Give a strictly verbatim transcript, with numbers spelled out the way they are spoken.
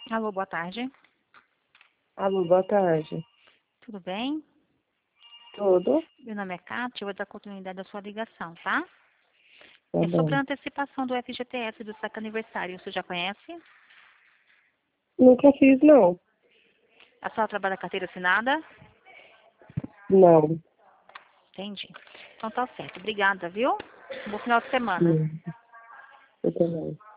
Alô, boa tarde. Alô, boa tarde. Tudo bem? Tudo? Meu nome é Cátia, eu vou dar continuidade à sua ligação, tá? Tá É sobre a bom. antecipação do F G T S do saque aniversário. Você já conhece? Nunca fiz, não. A senhora trabalha carteira assinada? Não. Entendi. Então tá certo. Obrigada, viu? Bom final de semana. Não. Eu também.